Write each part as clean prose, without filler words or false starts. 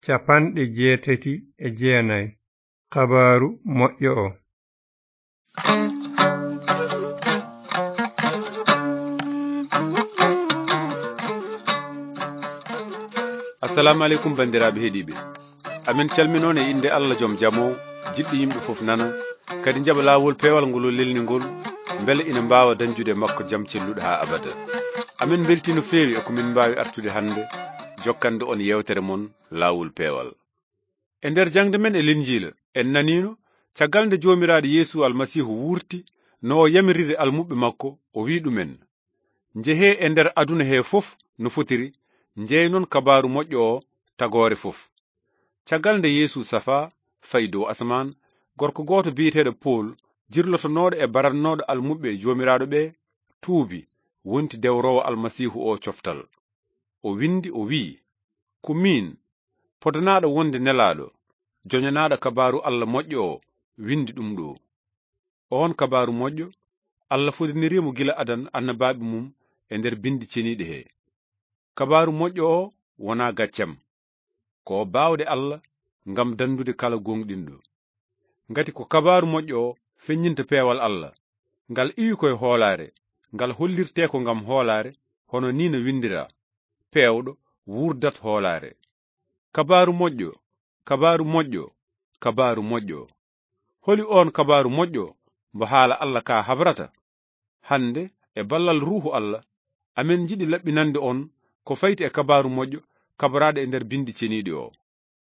80 Kabaaru moƴƴo o. assalamu aleykum bandiraɓe heeɗiɓe, amin calminone e inde Allah joom jamo jiɗɗo yimɓe fof nana kadi jaɓa lawol peewal ngol lelnigol beele ina mbawa dañjude makko jaam celluɗo ha abada. amin belti no feewi eko min mbawi artude hande jokkande on yewtere mon lawol peewal. E nder jangde men e Linjila en nanino caggal nde jomiraɗo Yeesu almasihu wurti no o yamiride almuɓe makko o wi ɗumen njehe e nder aduna he fof no fotiri njeynon kabaru moƴƴo o tagore fof. caggal nde Yeesu safa fayi dow asman, gorko goto biyeteɗo Pol jirlotonoɗo e barannoɗo almuɓe jomiraɗo ɓe tuubi wonti dewrowo almasihu o coftal. o windi o wi ko min podanaɗo wonde nelaɗo joñanaɗo kabaru Allah moƴƴo o windi ɗum ɗo. on kabaru moƴƴo Allah fodinirimo gila adan annabaɓe mum e nder bindi ceniɗe he. kabaru moƴƴo o wona gaccam ko bawde Allah ngam dandude kala gonɗinɗo. ngati ko kabaru moƴƴo o feññinta peewal Allah ngal iwi koye hoolare, ngal hollirte ko ngam hoolare, hono ni no windira peewɗo wurdat hoolare. kabaru moƴƴo, kabaru moƴƴo, kabaru moƴƴo. holi on kabaru moƴƴo mbo haala Allah ka habrata? hande e ballal ruuhu Allah amin jiɗi laɓɓinande on ko fayti e kabaru moƴƴo kabraɗo e nder bindi ceniɗi o.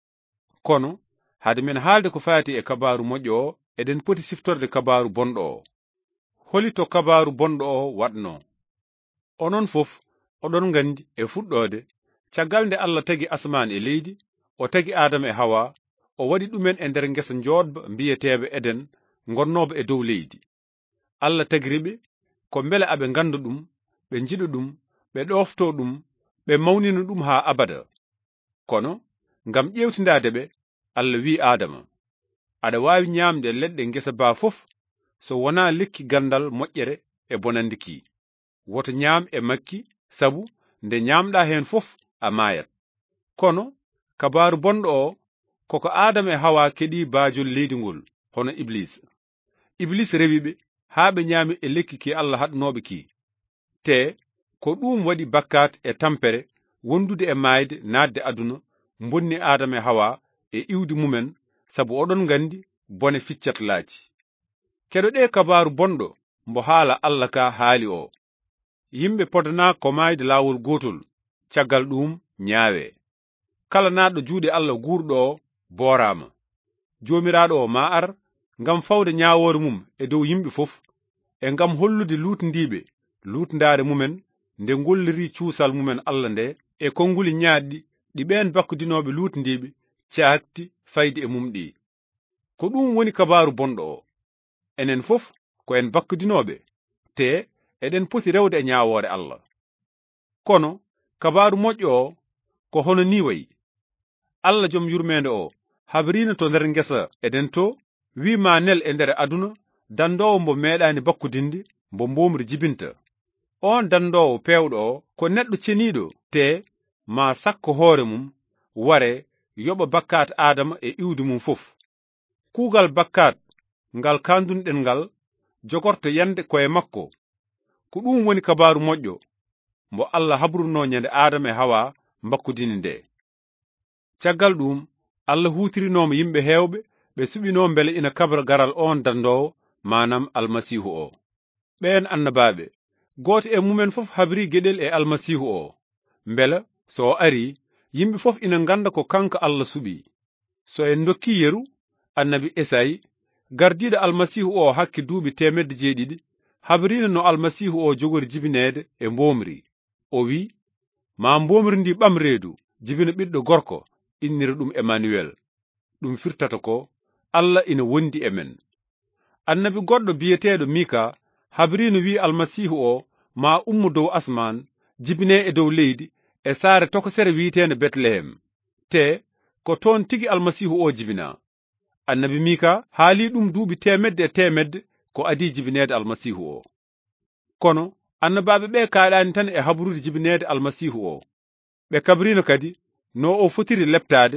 kono hade men haalde ko fayti e kabaru moƴƴo o eɗen poti siftorde kabaru bonɗo o. holi to kabaru bonɗo o waɗno? onon fof oɗon gandi e fuɗɗode caggal nde Allah tagi asman e leydi, o tagi Adama e Hawa, o waɗi ɗumen e nder ngesa jodba biyeteɓe Eden gonnoɓe e dow leydi. Allah tagiriɓe ko beele aɓe ganda ɗum, ɓe jiɗa ɗum, ɓe ɗofto ɗum, ɓe mawnina ɗum ha abada. kono ngam ƴewtindade ɓe Allah wi Adama, aɗa wawi ñamde leɗɗe ngesa ba fof so wona lekki gandal moƴƴere e bonandiki. woto ñaam e makki, sabu nde ñamɗa hen fof a mayat. kono kabaru bonɗo o koko Adama e Hawa keɗi baajol leydi ngol hono Iblis. Iblis rewiɓe haa ɓe ñaami e lekki ki Allah haɗnoɓe ki. te ko ɗum waɗi bakkat e tampere wondude e mayde nadde aduna bonni Adama e Hawa e iwdi mumen, sabu oɗon gandi bone ficcat laaci. keɗo ɗe kabaru bonɗo mbo haala Allah ka haali o. yimɓe podana ko mayde lawol gotol, caggal ɗum ñaawe. kala naɗɗo juuɗe Allah gurɗo o boorama. jomiraɗo o ma ar ngam fawde ñawore mum e dow yimɓe fof, e ngam hollude lutndiɓe lutndare mumen nde golliri cuusal mumen Allah nde e konnguli ñaaɗɗi ɗi ɓen bakkudinoɓe lutndiɓe caakti fayde e mum ɗi. ko ɗum woni kabaru bonɗo o. enen fof ko en bakkudinoɓe, te eɗen poti rewde e ñawore Allah. kono kabaru moƴƴo o ko hono ni wayi. Allah joom yurmede o habrino to nder ngesa eden to wi ma nel e nder aduna dandowo mbo meeɗani bakkudinde mbo mbomri jibinta. on dandowo pewɗo o ko neɗɗo ceniɗo, te ma sakko hoore mum ware yoɓa bakkat Adama e iwdi mum fof. kuugal bakkat ngal kandunɗen ngal jogorto yande koye makko. ko ɗum woni kabaru moƴƴo mbo Allah habruno nyande Adama e Hawa bakkudinde nde. caggal ɗum Allah hutirinomo yimɓe hewɓe ɓe suɓino beele ina kabra garal on dandowo, manam almasihu o. ɓen annabaɓe goto e mumen fof habri gueɗel e almasihu o, beela so o ari yimɓe fof ina ganda ko kanko Allah suɓi. so en dokki yeru annabi Esayi gardiɗo almasihu o hakke duuɓi 700 habrino no almasihu o jogori jibinede e mbomri. o wi ma mbomri ndi ɓam reedu jibina ɓiɗɗo gorko, innira ɗum Emmanuel. ɗum firtata ko Allah ina wondi e men. annabi goɗɗo biyeteɗo Mika habrino wi almasihu o ma ummo dow asman jibine e dow leydi e saare tokosere wi'etende Betlehem, te ko toon tigi almasihu o jibina. annabi Mika haali ɗum duuɓi 100 ko adi jibinede almasihu o. kono annabaɓe ɓe kaaɗani tan e habrude jibinede almasihu o. ɓe kabrino kadi no o fotiri leptade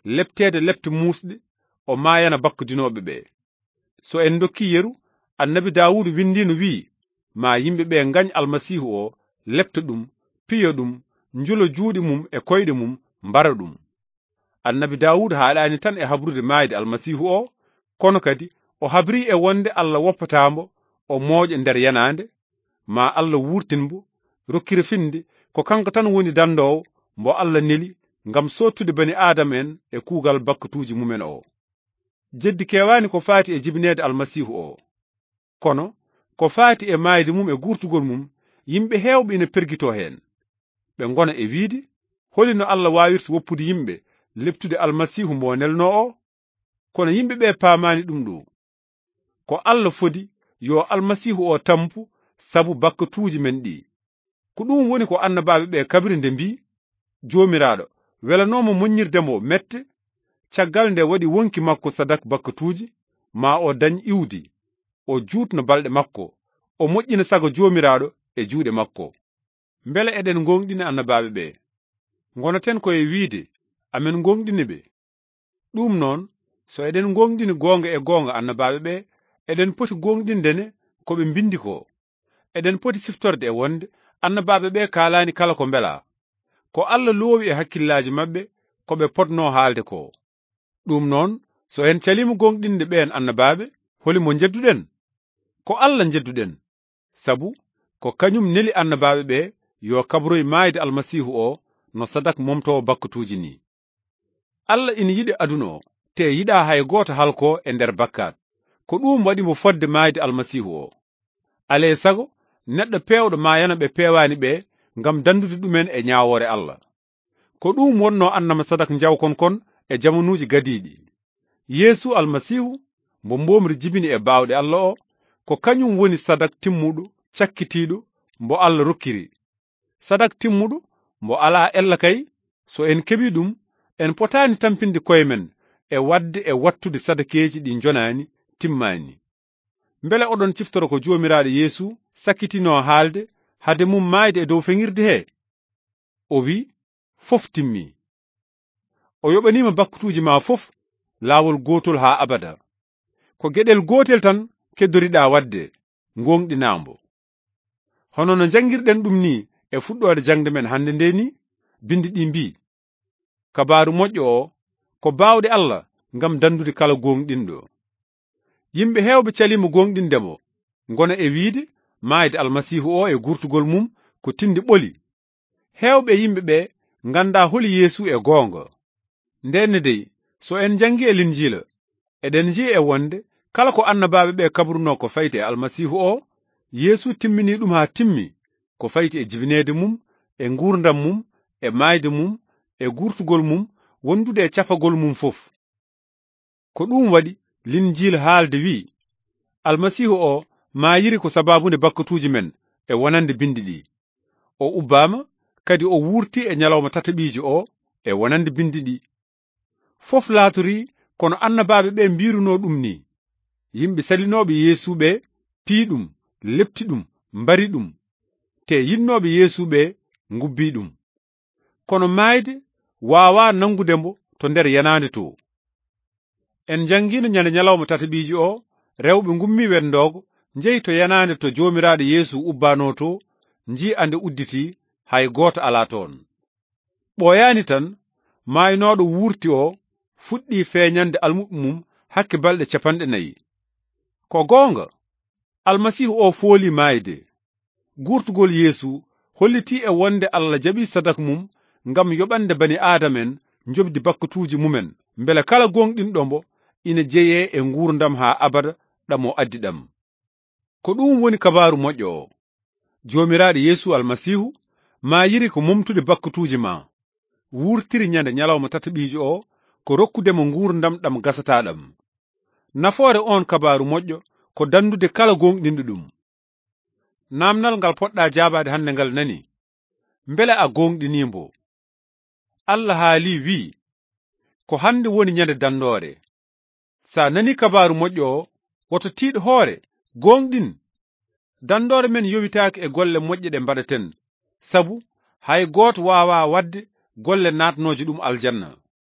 leptede lepte musɗe o maayana bakkudinoɓe ɓe. So en dokki yeru, annabi Dawudu windino wi ma yimɓe ɓe gañ almasihu o lepta ɗum, piyo ɗum, njulo juuɗe mum e koyɗe mum, mbara ɗum. Annabi Dawudu haaɗani tan e habrude maayde almasihu o, kono kadi o habri e wonde Allah woppatamo o mooƴo nder yanande, ma Allah wurtinmo rokkira finde ko kanko tan woni dandowo mbo Allah neli ngam sottude bani Adama en e kuugal bakkutuji mumen o. Jeddi kewani ko faati e jibinede almasihu o, kono ko faati e maayde mum e gurtugol mum, yimɓe heewɓe ina pergito hen. ɓe gona e wiide holino Allah wawirta woppude yimɓe leptude almasihu mo nelno o, kono yimɓe ɓe paamani ɗum ɗo. Ko Allah fodi yo almasihu o tampu sabu bakkatuji men ɗi. Ko ɗum woni ko annabaɓe ɓe kabri nde mbi jomiraɗo welanomo moññirdemo mette, caggal nde waɗi wonki makko sadak bakkatuji, ma o dañ iwdi, o juutno balɗe makko, o moƴƴina sago jomiraɗo e juuɗe makko. Mbele eɗen gonɗini annabaɓe ɓe, gonaten koye wiide amen gonɗini ɓe. ɗum noon so eɗen gonɗini gonga e gonga annabaɓe ɓe, eɗen poti gonɗindene ko ɓe mbindi ko. eɗen poti siftorde e wonde annabaɓe ɓe kalani kala ko mbela, ko Allah loowi e hakkillaji maɓɓe ko ɓe potno haalde ko. ɗum noon so en calima gonɗinde ɓen annabaɓe, holimo jedduɗen? Ko Allah jedduɗen, sabu ko kañum neli annabaɓe ɓe yo kabroy maayde almasihu o no sadak momtowo bakkatuji ni. Allah ina yiɗi aduna o, te yiɗa hay goto halko e nder bakkat. Ko ɗum waɗi mo fodde maayde almasihu o. Ale sago neɗɗo pewɗo maayana ɓe pewani ɓe ngam dandude ɗumen e ñawore Allah. Ko ɗum wonno annama sadak jawkon kon e jamanuji gadiɗi. Yesu almasihu mo mbomri jibini e bawɗe Allah o, ko kañum woni sadak timmuɗo cakkitiɗo mbo Allah rokkiri. Sadak timmuɗo mbo ala ella kay, so en keɓi ɗum en potani tampinde koyemen e wadde e wattude sadakeji ɗi jonani timmani. Mbele oɗon ciftoro ko jomiraɗo Yesu sakkitino haalde hade mum maayde e dow feŋirde he? O wi fof timmi. O yoɓanima bakkatuji ma fof laawol gotol ha abada. Ko geɗel gotel tan keddoriɗa wadde, gonɗinambo. Hono no jangirɗen ɗum ni e fuɗɗode jangde men hande nde ni, bindi ɗi mbi kabaru moƴƴo o ko bawɗe Allah ngam dandude kala gonɗinɗo. Yimɓe hewɓe calima gonɗindemo gona e wiide maayde almasihu o e gurtugol mum ko tindi ɓoli. Hewɓe yimɓe ɓe ganda holi Yesu e gonga. Ndenne dey so en jangi e Linjila, eɗen ji e wonde kala ko annabaɓe ɓe kabruno ko fayti e almasihu o, Yesu timmini ɗum ha timmi ko fayti e jibinede mum, e gurdam mum, e maayde mum, e gurtugol mum, wondude e cafagol mum fof. Ko ɗum waɗi Linjila haalde wi almasihu o maayiri ko sababude bakkatuji men e wonande bindi ɗi. O ubbama kadi o wurti e nyalawma tataɓiji o e wonande bindi ɗi. Fof laatori kono annabaɓe ɓe mbiruno ɗum ni. Yimɓe salinoɓe Yesu ɓe pii ɗum, lepti ɗum, mbari ɗum, te yinnoɓe Yesu ɓe ngubbi ɗum. Kono maayde wawa nangudembo to nder yanande to. En jangino nyande nyalawma tataɓiji o, rewɓe gummi wendogo njehi to yanande to jomiraɗo Yesu ubbano to, nji ande udditi, hay goto ala toon. Ɓoyani tan maynoɗo wurti o fuɗɗi feeñande almuɓe mum hakke balɗe 40. Ko gonga almasihu o fooli maayde. Gurtugol Yesu holliti e wonde Allah jaɓi sadak mum ngam yoɓande bani Adamen njobdi bakkatuji mumen, mbele kala gonɗinɗombo ina jeye e ngurdam ha abada ɗamo addi ɗam. Ko ɗum woni kabaru moƴƴo o. Jomiraɗo Yesu almasihu maayiri ko momtude bakkatuji ma, wurtiri nyande nyalawma tataɓiji o ko rokkudemo ngurdam ɗam gasataɗam. Nafoore on kabaru moƴƴo ko dandude kala gonɗinɗo ɗum. Namnal ngal poɗɗa jabade hande ngal nani, mbele a gonɗinimbo. Allah haali wi ko hande woni nyande dandore. Sa nani kabaru moƴƴo o, woto tiiɗ hoore, gonɗin. Dandore men yowitaaki e golle moƴƴe ɗe mbaɗaten, sabu hay goto wawa wadde golle natnoje ɗum aljanna.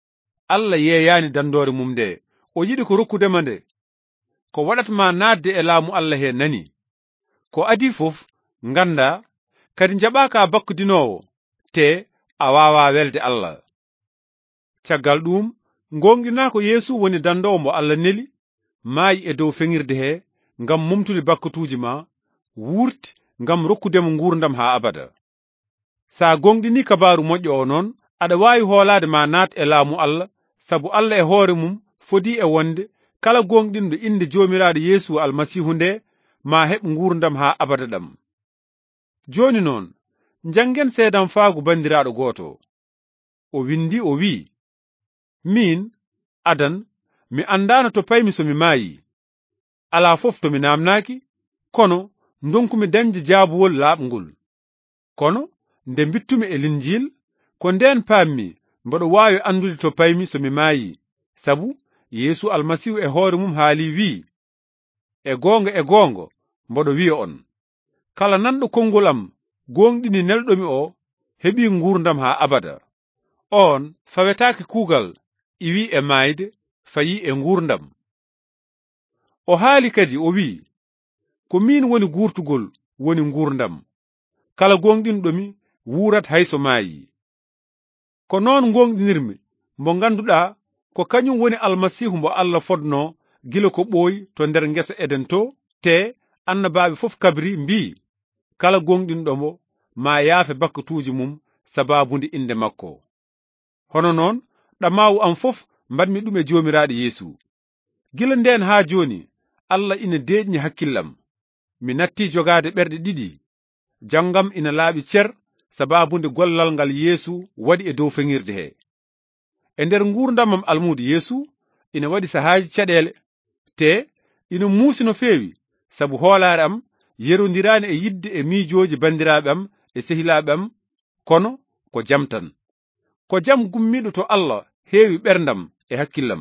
Allah yeeyani dandore mum nde o yiɗi ko rokkudema nde ko waɗatma naatde e laamu Allah he nani ko adi fof ganda kadi jaɓaka bakkudinowo te a wawa welde Allah caggal ɗum gonɗina ko Yeesu woni dandowo mo Allah neli maayi e dow feŋirde he ngam mumtude bakkutuji ma wurti ngam rokkudemo ngurdam ha abada sa gonɗini kabaru moƴƴo o noon aɗa wawi hoolade ma naat e laamu Allah sabu Allah e hoore mum fodi e wonde kala gonɗinɗo inde jomiraɗo Yeesu almasihu nde ma heɓ ngurdam ha abada ɗam joni noon jangen seedam faagu bandiraɗo goto o windi o wi min adan mi andano to paymi somi maayi ala fof to mi namnaki kono donkumi dañde jaabuwol laaɓngol kono nde bittumi e linjil ko nden pammi mboɗo wawi andude to paymi somi maayi sabu Yeesu almasihu e hoore mum haali wi e gonga mboɗo wiya on kala nanɗo konngol am gonɗini nelɗomi o heɓi ngurdam ha abada on fawetake kuugal iwi e mayde fayi e ngurdam o haali kadi o wi ko min woni gurtugol woni ngurdam kala gonɗinɗomi wurat hayso maayi ko noon gonɗinirmi mo ganduɗa ko kañum woni almasihu mo Allah fodno gila ko ɓooyi to nder ngesa Eden to te annabaɓe fof kabri mbi kala gonɗinɗomo ma yaafe bakkutuji mum sababude inde makko hono noon ɗamawu am fof mbaɗmi ɗum e jomiraɗo Yeesu gila nden ha joni Allah ina deƴni hakkillam mi natti jogade ɓerɗe ɗiɗi janggam ina laaɓi cer sababude gollal ngal Yeesu waɗi e dow feŋirde he e nder ngurdamam almudo Yeesu ina waɗi sahaji caɗele te ina muusi no feewi sabu hoolare am yerondirani e yidde e miijoji bandiraɓe am e sehilaɓe am kono ko jam tan ko jam gummiɗo to Allah heewi ɓerdam e hakkillam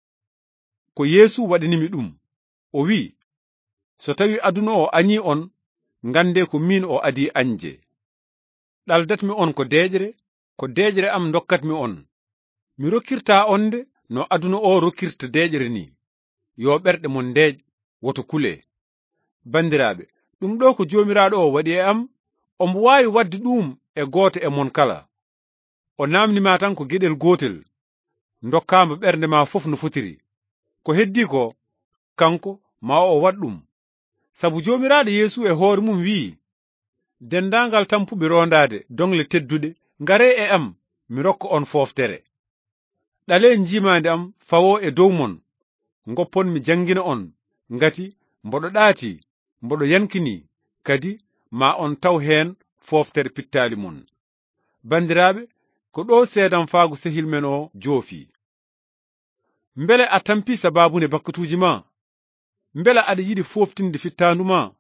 ko Yeesu waɗanimi ɗum o wi so tawi aduna o añi on gande ko min o adi anje ɗaldatmi on ko deƴre am dokkatmi on mi rokkirta onde no aduna o rokkirta deƴre ni yo ɓerɗe mon deej woto kule bandiraɓe ɗum ɗo ko jomiraɗo o waɗi e am omo wawi wadde ɗum e goto e mon kala o namnima tan ko gueɗel gotel dokkama ɓernde ma fof no fotiri ko heddi ko kanko ma o waɗ ɗum sabu jomiraɗo Yeesu e hoore mum wi dendagal tampuɓe rondade dongle tedduɗe ngare e am mi rokka on foftere ɗale jimande am fawo e dow mon goppon mi jangina on ngati mboɗo ɗaati mboɗo yankini kadi ma on taw hen foftere pittali mon bandiraɓe ko ɗo seedam faagu sehil men o joofi mbele a tampi sababune bakkutuji ma mbele aɗa yiɗi foftinde fittandu ma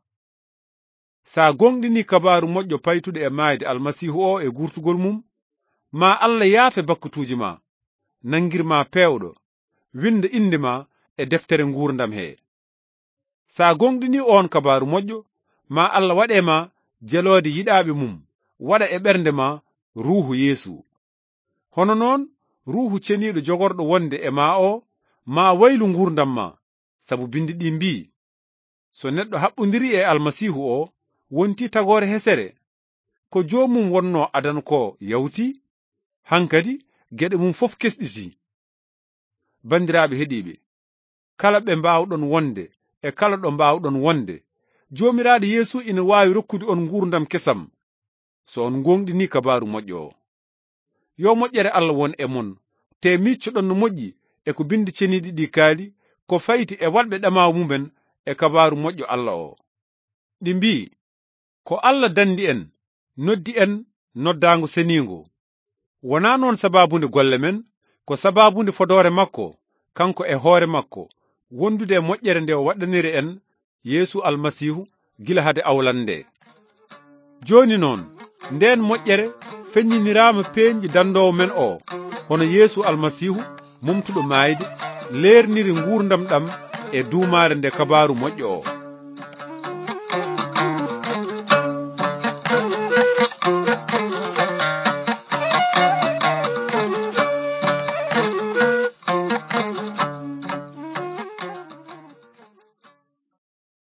sa gonɗini kabaru moƴƴo paytude e mayde almasihu o e gurtugol mum ma Allah yaafe bakkutuji ma nangirma pewɗo winda inde ma e deftere ngurdam he sa gonɗini on kabaru moƴƴo ma Allah waɗema jelode yiɗaɓe mum waɗa e ɓernde ma ruhu Yeesu hono noon ruhu ceniɗo jogorɗo wonde e ma o ma waylu ngurdam ma sabu bindi ɗi mbi so neɗɗo haɓɓodiri e almasihu o wonti tagore hesere ko jomum wonno adan ko yawti hankadi geɗe mum fof kesɗiti bandiraɓe heɗiɓe kala ɓe mbawɗon wonde e kala ɗo mbawɗon wonde jomiraɗo Yeesu ina wawi rokkude on ngurdam kesam so on gonɗini kabaru moƴƴo o yo moƴƴere Allah won e mon te miccoɗon no moƴƴi e ko bindi ceniɗi ɗi kaali ko fayti e waɗɓe ɗamaw mumen e kabaru moƴƴo Allah o ɗi mbi ko Allah dandi en noddi en noddago senigo wona noon sababunde golle men ko sababunde fodore makko kanko e hoore makko wondude e moƴƴere nde o waɗaniri en Yeesu almasihu gila hade awlande joni noon nden moƴƴere feññinirama peñƴi dandowo men o hono Yeesu almasihu mumtuɗo mayde lerniri ngurdam ɗam e duumare nde kabaru moƴƴo o